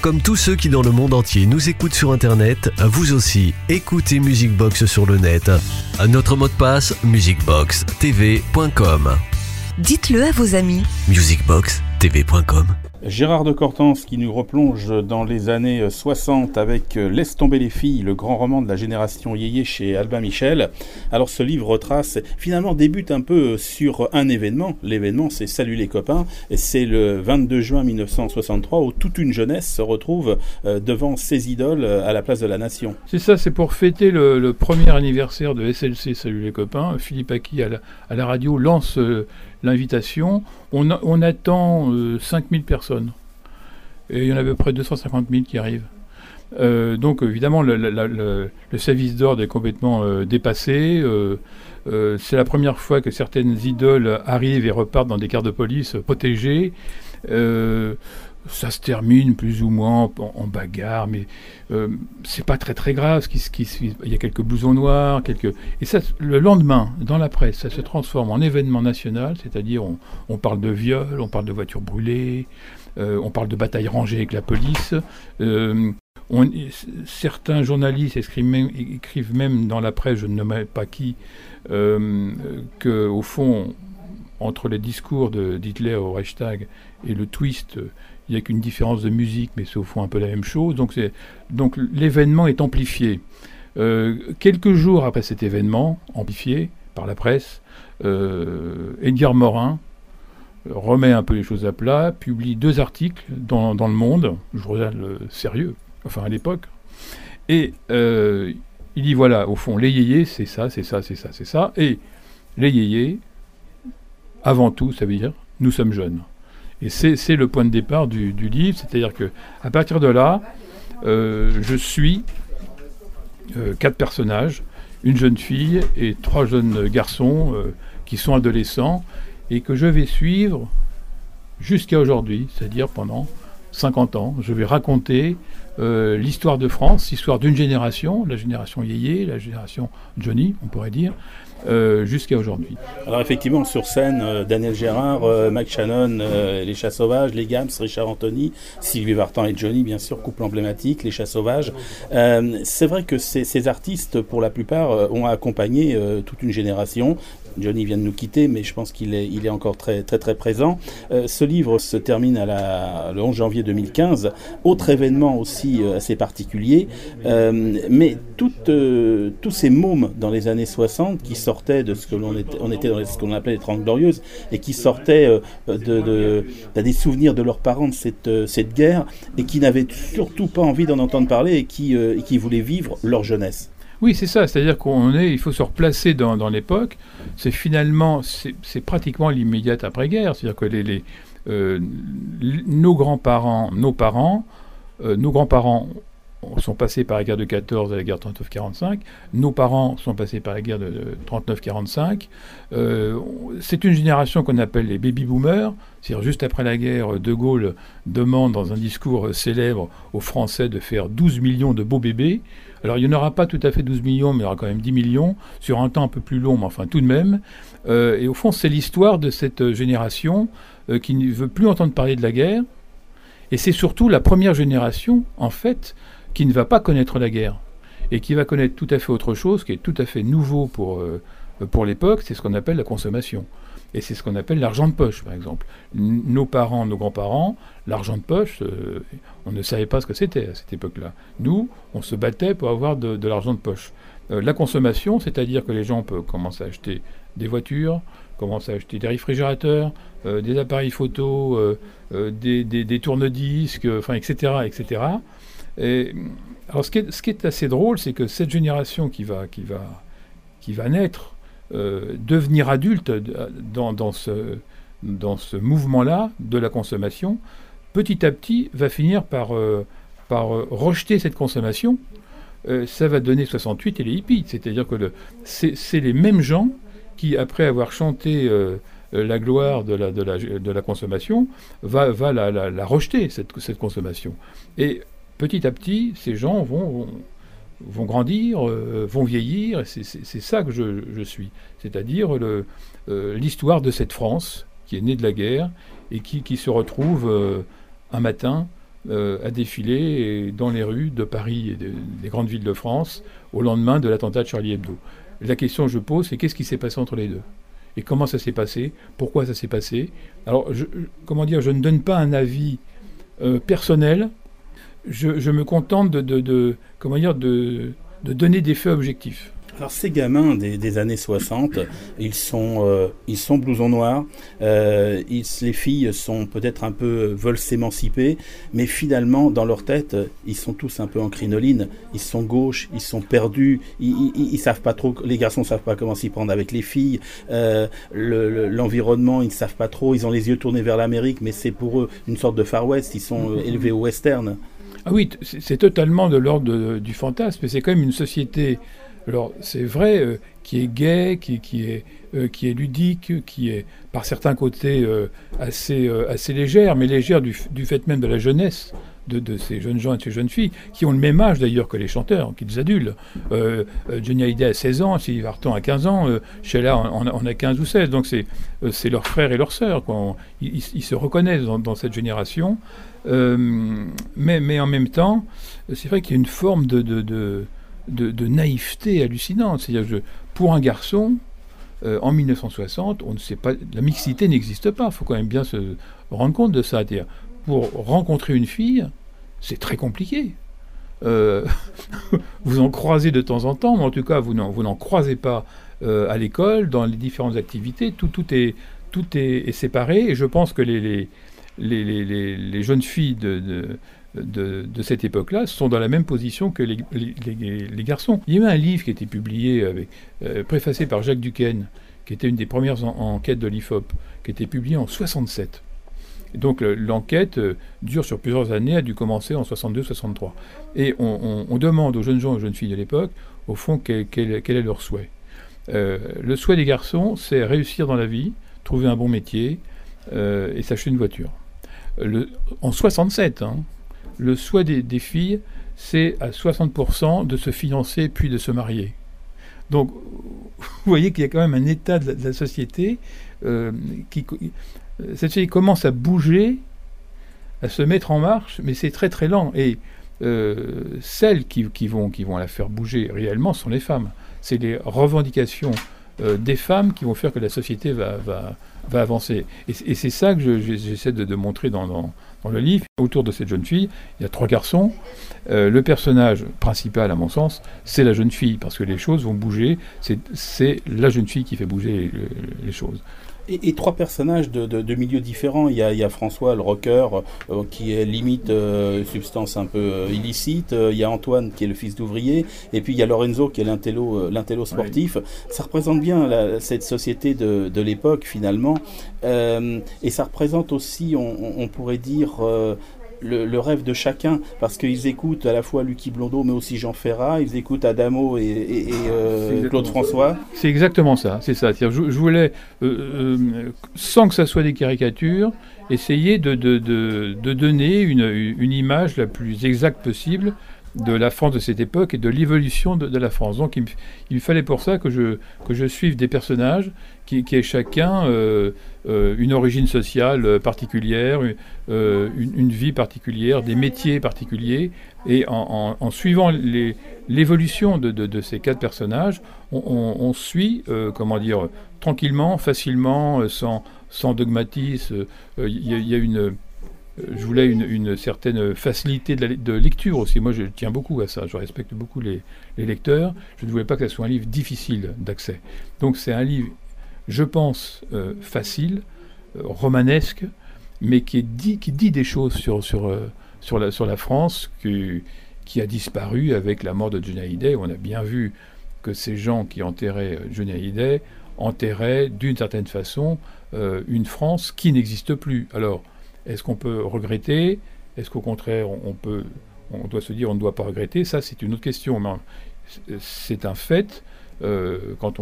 Comme tous ceux qui dans le monde entier nous écoutent sur Internet, vous aussi, écoutez Music Box sur le net. Notre mot de passe, musicboxtv.com. Dites-le à vos amis. musicboxtv.com. Gérard de Cortance qui nous replonge dans les années 60 avec Laisse tomber les filles, le grand roman de la génération yéyé chez Albin Michel. Alors ce livre retrace, finalement débute un peu sur un événement. L'événement c'est Salut les copains, et c'est le 22 juin 1963 où toute une jeunesse se retrouve devant ses idoles à la place de la Nation. C'est ça, c'est pour fêter le premier anniversaire de SLC Salut les copains. Philippe Aki à la radio lance l'invitation. On attend 5000 personnes. Et il y en a à peu près 250 000 qui arrivent. Donc évidemment, le service d'ordre est complètement dépassé. C'est la première fois que certaines idoles arrivent et repartent dans des cars de police protégés. Ça se termine plus ou moins en bagarre, mais c'est pas très très grave. Il y a quelques blousons noirs, et ça, le lendemain, dans la presse, ça se transforme en événement national, c'est-à-dire on parle de viol, on parle de voitures brûlées, on parle de batailles rangées avec la police. Certains journalistes écrivent même dans la presse, je ne nommerai pas qui, qu'au fond, entre les discours d'Hitler au Reichstag et le twist, il n'y a qu'une différence de musique, mais c'est au fond un peu la même chose. Donc l'événement est amplifié. Quelques jours après cet événement, amplifié par la presse, Edgar Morin remet un peu les choses à plat, publie 2 articles dans Le Monde, journal sérieux, enfin à l'époque, et il dit voilà, au fond, les yéyés, c'est ça, c'est ça, c'est ça, c'est ça, et les yéyés, avant tout, ça veut dire nous sommes jeunes. Et c'est le point de départ du livre, c'est-à-dire que à partir de là, je suis 4 personnages, une jeune fille et 3 jeunes garçons qui sont adolescents et que je vais suivre jusqu'à aujourd'hui, c'est-à-dire pendant 50 ans. Je vais raconter l'histoire de France, l'histoire d'une génération, la génération yéyé, la génération Johnny, on pourrait dire, jusqu'à aujourd'hui. Alors effectivement, sur scène, Daniel Gérard, Mike Shannon, Les Chats Sauvages, les Gams, Richard Anthony, Sylvie Vartan et Johnny, bien sûr, couple emblématique, Les Chats Sauvages. C'est vrai que ces artistes, pour la plupart, ont accompagné toute une génération. Johnny vient de nous quitter, mais je pense qu'il est encore très, très, très présent. Ce livre se termine le 11 janvier 2015. Autre événement aussi assez particulier. Mais tous ces mômes dans les années 60 qui sortaient de ce que on était dans ce qu'on appelait les 30 Glorieuses et qui sortaient des souvenirs de leurs parents de cette guerre et qui n'avaient surtout pas envie d'en entendre parler et qui voulaient vivre leur jeunesse. Oui, c'est ça, c'est-à-dire il faut se replacer dans l'époque. C'est pratiquement l'immédiate après-guerre, c'est-à-dire que nos grands-parents sont passés par la guerre de 14 et la guerre de 39-45. Nos parents sont passés par la guerre de 39-45. C'est une génération qu'on appelle les baby-boomers. C'est-à-dire juste après la guerre, De Gaulle demande dans un discours célèbre aux Français de faire 12 millions de beaux bébés. Alors il n'y en aura pas tout à fait 12 millions, mais il y aura quand même 10 millions, sur un temps un peu plus long, mais enfin tout de même. Et au fond, c'est l'histoire de cette génération qui ne veut plus entendre parler de la guerre. Et c'est surtout la première génération, en fait, qui ne va pas connaître la guerre et qui va connaître tout à fait autre chose, qui est tout à fait nouveau pour l'époque, c'est ce qu'on appelle la consommation. Et c'est ce qu'on appelle l'argent de poche, par exemple. Nos parents, nos grands-parents, l'argent de poche, on ne savait pas ce que c'était à cette époque-là. Nous, on se battait pour avoir de l'argent de poche. La consommation, c'est-à-dire que les gens peuvent commencer à acheter des voitures, commencer à acheter des réfrigérateurs, des appareils photo, des tourne-disques, enfin, etc., etc. Et, alors, ce qui est assez drôle, c'est que cette génération qui va naître, devenir adulte dans ce mouvement-là de la consommation, petit à petit va finir par rejeter cette consommation. Ça va donner 68 et les hippies, c'est-à-dire que c'est les mêmes gens qui, après avoir chanté la gloire de la consommation, va la rejeter, cette consommation. Et petit à petit, ces gens vont grandir, vont vieillir, et c'est ça que je suis. C'est-à-dire l'histoire de cette France qui est née de la guerre et qui se retrouve un matin a défilé dans les rues de Paris et des grandes villes de France au lendemain de l'attentat de Charlie Hebdo. La question que je pose, c'est qu'est-ce qui s'est passé entre les deux ? Et comment ça s'est passé ? Pourquoi ça s'est passé ? Alors, je ne donne pas un avis personnel. Je me contente de donner des faits objectifs. Alors ces gamins des années 60, ils sont blousons noirs, les filles sont peut-être veulent s'émanciper, mais finalement dans leur tête, ils sont tous un peu en crinoline, ils sont gauches, ils sont perdus, ils savent pas trop, les garçons savent pas comment s'y prendre avec les filles, l'environnement ils ne savent pas trop, ils ont les yeux tournés vers l'Amérique, mais c'est pour eux une sorte de Far West, ils sont élevés au western. Ah oui, c'est totalement de l'ordre du fantasme, mais c'est quand même une société. Alors, c'est vrai, qui est gai, qui est ludique, qui est, par certains côtés, assez légère, mais légère du fait même de la jeunesse de ces jeunes gens et de ces jeunes filles, qui ont le même âge d'ailleurs que les chanteurs, qu'ils adulent. Johnny Hallyday a 16 ans, Sylvie Vartan a 15 ans, Sheila en a 15 ou 16, donc c'est leurs frères et leurs sœurs, quoi. Ils se reconnaissent dans cette génération, mais en même temps, c'est vrai qu'il y a une forme de naïveté hallucinante. C'est-à-dire pour un garçon, en 1960, on ne sait pas, la mixité n'existe pas. Il faut quand même bien se rendre compte de ça. C'est-à-dire, pour rencontrer une fille, c'est très compliqué. Vous en croisez de temps en temps, mais en tout cas, vous n'en croisez pas à l'école, dans les différentes activités. Tout est séparé. Et je pense que les jeunes filles de cette époque-là sont dans la même position que les garçons. Il y a eu un livre qui a été publié, préfacé par Jacques Duquesne, qui était une des premières enquêtes de l'IFOP, qui a été publié en 67. Et donc l'enquête dure sur plusieurs années, a dû commencer en 62-63. Et on demande aux jeunes gens et aux jeunes filles de l'époque, au fond, quel est leur souhait. Le souhait des garçons, c'est réussir dans la vie, trouver un bon métier et s'acheter une voiture. En 67, le souhait des filles, c'est à 60% de se fiancer puis de se marier. Donc, vous voyez qu'il y a quand même un état de la société cette société commence à bouger, à se mettre en marche, mais c'est très très lent. Et celles qui vont la faire bouger réellement sont les femmes. C'est les revendications des femmes qui vont faire que la société va avancer. Et c'est ça que j'essaie de montrer dans le livre. Autour de cette jeune fille, il y a 3 garçons. Le personnage principal, à mon sens, c'est la jeune fille, parce que les choses vont bouger. C'est la jeune fille qui fait bouger les choses. Et 3 personnages de milieux différents. Il y a François, le rocker, qui est limite substance un peu illicite. Il y a Antoine, qui est le fils d'ouvrier. Et puis il y a Lorenzo, qui est l'intello sportif. Oui. Ça représente bien cette société de l'époque, finalement. Et ça représente aussi, on pourrait dire... Le rêve de chacun, parce qu'ils écoutent à la fois Lucky Blondeau mais aussi Jean Ferrat, ils écoutent Adamo et Claude François. C'est exactement ça, c'est ça. C'est-à-dire, je voulais, sans que ça soit des caricatures, essayer de donner une image la plus exacte possible de la France de cette époque et de l'évolution de la France. Donc il fallait pour ça que je suive des personnages qui aient chacun une origine sociale particulière, une vie particulière, des métiers particuliers. Et en suivant l'évolution de ces 4 personnages, on suit, tranquillement, facilement, sans dogmatisme. Il y a je voulais une certaine facilité de lecture aussi. Moi, je tiens beaucoup à ça. Je respecte beaucoup les lecteurs. Je ne voulais pas que ce soit un livre difficile d'accès. Donc, c'est un livre, je pense, facile, romanesque, mais qui dit des choses sur la France qui a disparu avec la mort de Johnny Hallyday. On a bien vu que ces gens qui enterraient Johnny Hallyday enterraient, d'une certaine façon, une France qui n'existe plus. Alors, est-ce qu'on peut regretter ? Est-ce qu'au contraire, on doit se dire on ne doit pas regretter ? Ça, c'est une autre question. Mais c'est un fait. Quand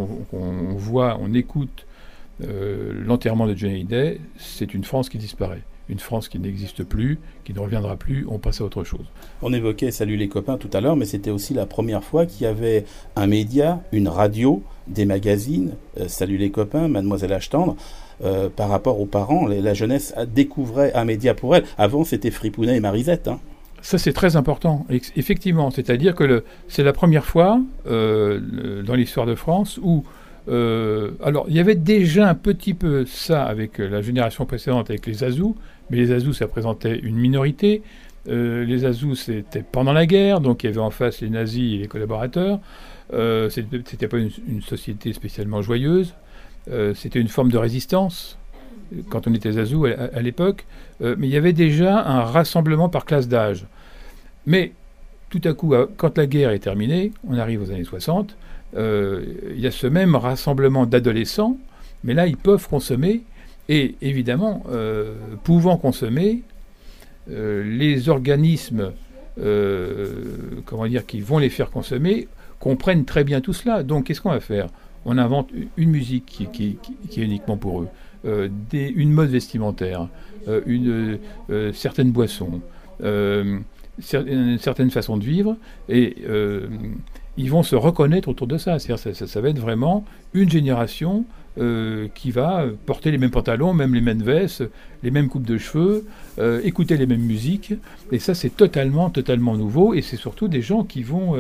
on écoute l'enterrement de Johnny Hallyday, c'est une France qui disparaît. Une France qui n'existe plus, qui ne reviendra plus, on passe à autre chose. On évoquait Salut les copains tout à l'heure, mais c'était aussi la première fois qu'il y avait un média, une radio, des magazines, Salut les copains, Mademoiselle H. Tendre, par rapport aux parents. La jeunesse découvrait un média pour elle. Avant, c'était Fripounet et Marisette. Hein. Ça, c'est très important, effectivement. C'est-à-dire que c'est la première fois dans l'histoire de France où... alors, il y avait déjà un petit peu ça avec la génération précédente, avec les Azous, mais les Azous, ça représentait une minorité. Les Azous, c'était pendant la guerre, donc il y avait en face les nazis et les collaborateurs. C'était pas une société spécialement joyeuse. C'était une forme de résistance quand on était Azous à l'époque. Mais il y avait déjà un rassemblement par classe d'âge. Mais tout à coup, quand la guerre est terminée, on arrive aux années 60, il y a ce même rassemblement d'adolescents, mais là, ils peuvent consommer. Et évidemment, pouvant consommer, les organismes qui vont les faire consommer comprennent très bien tout cela. Donc, qu'est-ce qu'on va faire ? On invente une musique qui est uniquement pour eux, une mode vestimentaire, une certaine boisson, une certaine façon de vivre, et ils vont se reconnaître autour de ça. C'est-à-dire, ça va être vraiment une génération qui va porter les mêmes pantalons, même les mêmes vestes, les mêmes coupes de cheveux, écouter les mêmes musiques. Et ça, c'est totalement nouveau. Et c'est surtout des gens qui vont,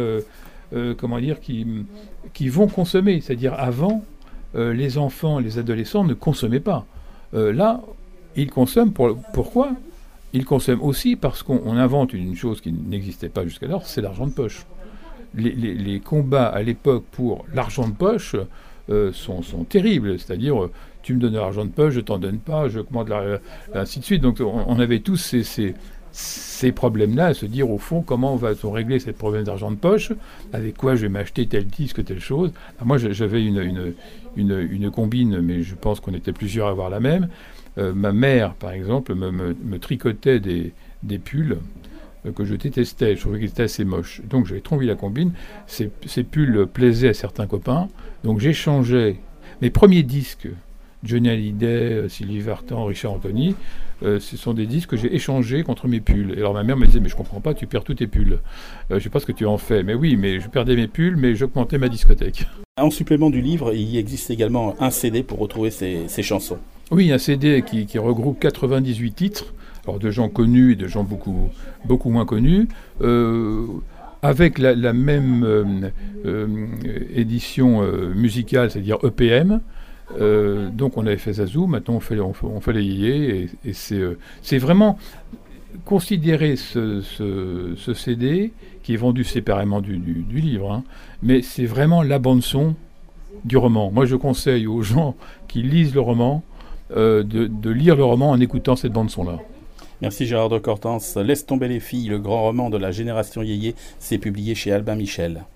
qui vont consommer. C'est-à-dire, avant, les enfants, les adolescents ne consommaient pas. Là, ils consomment. Pourquoi ? Ils consomment aussi parce qu'on invente une chose qui n'existait pas jusqu'alors, c'est l'argent de poche. Les combats à l'époque pour l'argent de poche sont terribles. C'est-à-dire, tu me donnes de l'argent de poche, je t'en donne pas, je commande ainsi de suite. Donc on avait tous ces problèmes-là, à se dire au fond comment va-t-on régler ces problèmes d'argent de poche, avec quoi je vais m'acheter tel disque, telle chose. Alors moi j'avais une combine, mais je pense qu'on était plusieurs à avoir la même. Ma mère, par exemple, me tricotait des pulls que je détestais. Je trouvais qu'ils étaient assez moches. Donc j'avais trop envie la combine. Ces pulls plaisaient à certains copains. Donc j'échangeais mes premiers disques, Johnny Hallyday, Sylvie Vartan, Richard Anthony. Ce sont des disques que j'ai échangés contre mes pulls. Et alors ma mère me disait, mais je comprends pas, tu perds tous tes pulls. Je sais pas ce que tu en fais. Mais oui, mais je perdais mes pulls, mais j'augmentais ma discothèque. En supplément du livre, il existe également un CD pour retrouver ces chansons. Oui, un CD qui regroupe 98 titres, alors de gens connus et de gens beaucoup moins connus, avec la même édition musicale, c'est-à-dire EPM. Donc on avait fait Zazou, maintenant on fait les yéyés, et c'est vraiment considérer ce CD qui est vendu séparément du livre, hein, mais c'est vraiment la bande-son du roman. Moi je conseille aux gens qui lisent le roman de lire le roman en écoutant cette bande-son-là. Merci Gérard de Cortance. Laisse tomber les filles, le grand roman de la génération yéyé, c'est publié chez Albin Michel.